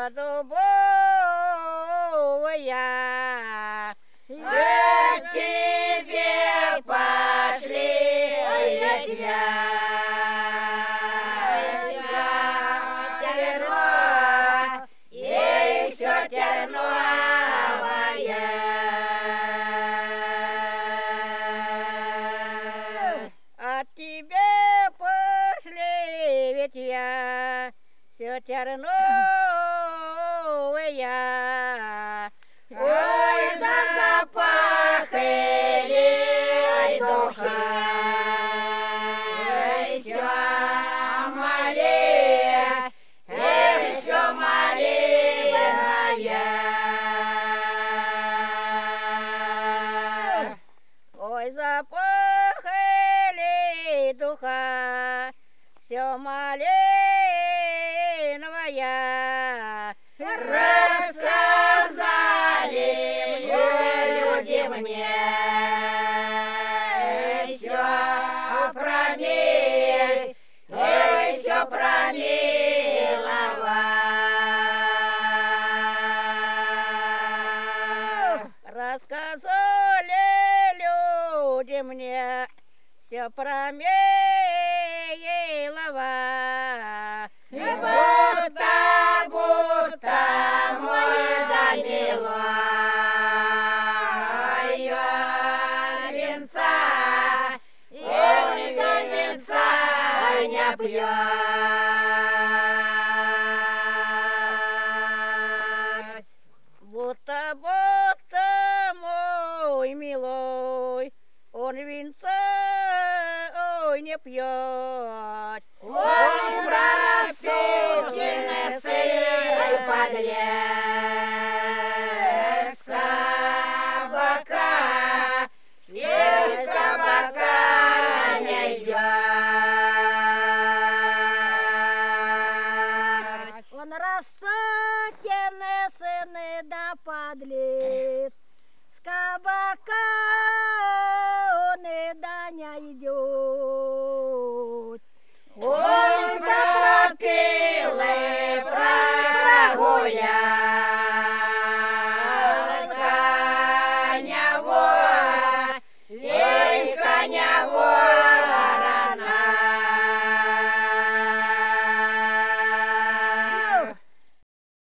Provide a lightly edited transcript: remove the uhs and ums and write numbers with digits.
дубовая. К тебе пошли ветвя. Терно, ей все терновое. От тебя пошли ветвя, все терновые. Ой, запахали духа, все малее, все малее. Ой, запахали духа, все малиновая. Рассказали люди мне все про мир, все про милого. Рассказали люди мне все про милого. Будто мой да милая венца, ой, да венца не пьет. Будто мой милой, он венца, ой, не пьет.